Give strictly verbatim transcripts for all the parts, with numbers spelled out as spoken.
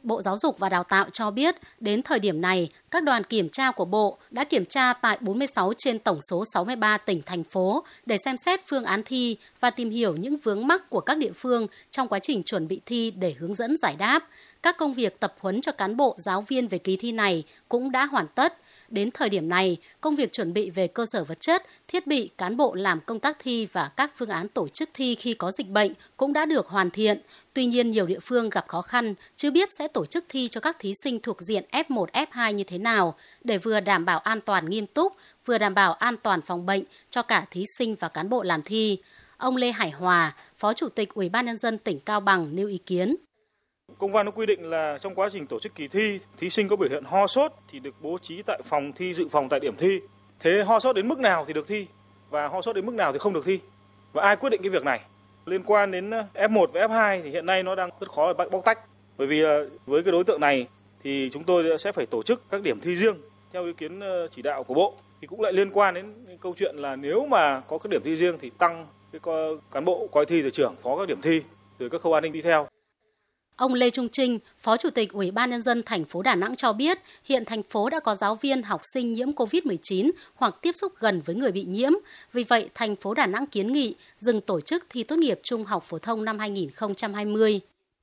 Bộ Giáo dục và Đào tạo cho biết, đến thời điểm này, các đoàn kiểm tra của Bộ đã kiểm tra tại bốn mươi sáu trên tổng số sáu mươi ba tỉnh, thành phố để xem xét phương án thi và tìm hiểu những vướng mắc của các địa phương trong quá trình chuẩn bị thi để hướng dẫn giải đáp. Các công việc tập huấn cho cán bộ, giáo viên về kỳ thi này cũng đã hoàn tất. Đến thời điểm này, công việc chuẩn bị về cơ sở vật chất, thiết bị, cán bộ làm công tác thi và các phương án tổ chức thi khi có dịch bệnh cũng đã được hoàn thiện. Tuy nhiên, nhiều địa phương gặp khó khăn, chưa biết sẽ tổ chức thi cho các thí sinh thuộc diện ép một, ép hai như thế nào để vừa đảm bảo an toàn nghiêm túc, vừa đảm bảo an toàn phòng bệnh cho cả thí sinh và cán bộ làm thi. Ông Lê Hải Hòa, Phó Chủ tịch Ủy ban Nhân dân tỉnh Cao Bằng nêu ý kiến. Công văn nó quy định là trong quá trình tổ chức kỳ thi, thí sinh có biểu hiện ho sốt thì được bố trí tại phòng thi dự phòng tại điểm thi. Thế ho sốt đến mức nào thì được thi và ho sốt đến mức nào thì không được thi. Và ai quyết định cái việc này? Liên quan đến ép một và ép hai thì hiện nay nó đang rất khó để bóc tách. Bởi vì với cái đối tượng này thì chúng tôi sẽ phải tổ chức các điểm thi riêng theo ý kiến chỉ đạo của Bộ. Thì cũng lại liên quan đến câu chuyện là nếu mà có các điểm thi riêng thì tăng cái cán bộ coi thi, rồi trưởng phó các điểm thi, rồi các khâu an ninh đi theo. Ông Lê Trung Trinh, Phó Chủ tịch Ủy ban Nhân dân thành phố Đà Nẵng cho biết, hiện thành phố đã có giáo viên, học sinh nhiễm covid mười chín hoặc tiếp xúc gần với người bị nhiễm. Vì vậy, thành phố Đà Nẵng kiến nghị dừng tổ chức thi tốt nghiệp trung học phổ thông năm hai nghìn không trăm hai mươi.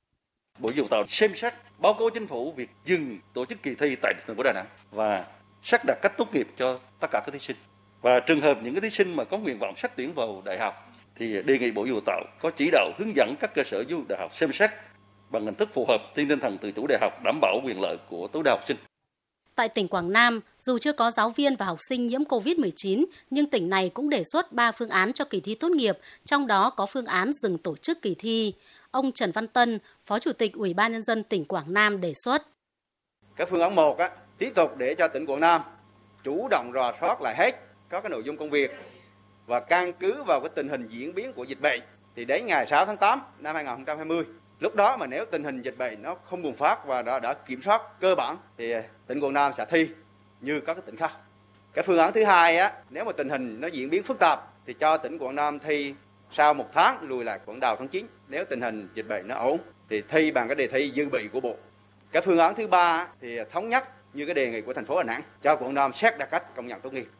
Bộ Giáo dục Đào tạo xem xét báo cáo Chính phủ việc dừng tổ chức kỳ thi tại thành phố Đà Nẵng và sắp đặt cách tốt nghiệp cho tất cả các thí sinh. Và trường hợp những cái thí sinh mà có nguyện vọng xét tuyển vào đại học thì đề nghị Bộ Giáo dục Đào tạo có chỉ đạo hướng dẫn các cơ sở giáo dục đại học xem xét bằng hình thức phù hợp trên tinh thần tự chủ đại học, đảm bảo quyền lợi của tối đa học sinh. Tại tỉnh Quảng Nam, dù chưa có giáo viên và học sinh nhiễm covid mười chín, nhưng tỉnh này cũng đề xuất ba phương án cho kỳ thi tốt nghiệp, trong đó có phương án dừng tổ chức kỳ thi. Ông Trần Văn Tân, Phó Chủ tịch Ủy ban Nhân dân tỉnh Quảng Nam đề xuất. Cái phương án một á, tiếp tục để cho tỉnh Quảng Nam chủ động rà soát lại hết các cái nội dung công việc và căn cứ vào cái tình hình diễn biến của dịch bệnh thì đến ngày sáu tháng tám năm hai nghìn không trăm hai mươi. Lúc đó mà nếu tình hình dịch bệnh nó không bùng phát và đã, đã kiểm soát cơ bản thì tỉnh Quảng Nam sẽ thi như các cái tỉnh khác. Cái phương án thứ hai á, nếu mà tình hình nó diễn biến phức tạp thì cho tỉnh Quảng Nam thi sau một tháng lùi lại khoảng đầu tháng chín. Nếu tình hình dịch bệnh nó ổn thì thi bằng cái đề thi dự bị của Bộ. Cái phương án thứ ba á, thì thống nhất như cái đề nghị của thành phố Đà Nẵng cho Quảng Nam xét đặt cách công nhận tốt nghiệp.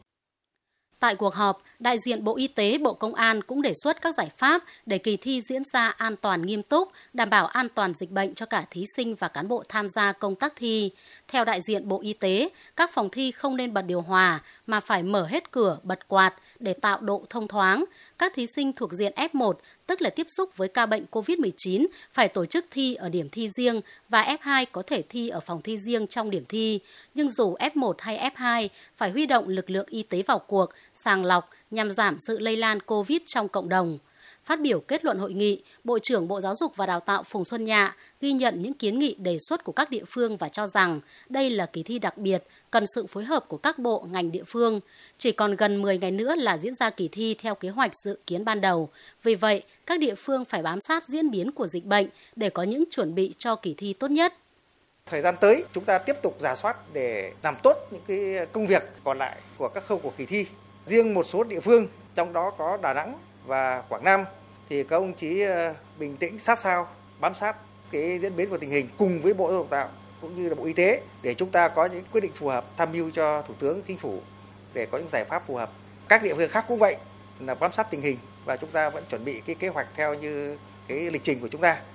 Tại cuộc họp, đại diện Bộ Y tế, Bộ Công an cũng đề xuất các giải pháp để kỳ thi diễn ra an toàn nghiêm túc, đảm bảo an toàn dịch bệnh cho cả thí sinh và cán bộ tham gia công tác thi. Theo đại diện Bộ Y tế, các phòng thi không nên bật điều hòa mà phải mở hết cửa, bật quạt để tạo độ thông thoáng. Các thí sinh thuộc diện ép một, tức là tiếp xúc với ca bệnh covid mười chín, phải tổ chức thi ở điểm thi riêng và ép hai có thể thi ở phòng thi riêng trong điểm thi. Nhưng dù ép một hay ép hai, phải huy động lực lượng y tế vào cuộc, sàng lọc nhằm giảm sự lây lan Covid trong cộng đồng. Phát biểu kết luận hội nghị, Bộ trưởng Bộ Giáo dục và Đào tạo Phùng Xuân Nhạ ghi nhận những kiến nghị đề xuất của các địa phương và cho rằng đây là kỳ thi đặc biệt, cần sự phối hợp của các bộ, ngành địa phương. Chỉ còn gần mười ngày nữa là diễn ra kỳ thi theo kế hoạch dự kiến ban đầu. Vì vậy, các địa phương phải bám sát diễn biến của dịch bệnh để có những chuẩn bị cho kỳ thi tốt nhất. Thời gian tới, chúng ta tiếp tục rà soát để làm tốt những cái công việc còn lại của các khâu của kỳ thi. Riêng một số địa phương, trong đó có Đà Nẵng và Quảng Nam, thì các ông chí bình tĩnh, sát sao, bám sát cái diễn biến của tình hình cùng với Bộ Giáo dục Đào tạo cũng như là Bộ Y tế để chúng ta có những quyết định phù hợp, tham mưu cho Thủ tướng, Chính phủ để có những giải pháp phù hợp. Các địa phương khác cũng vậy, là bám sát tình hình và chúng ta vẫn chuẩn bị cái kế hoạch theo như cái lịch trình của chúng ta.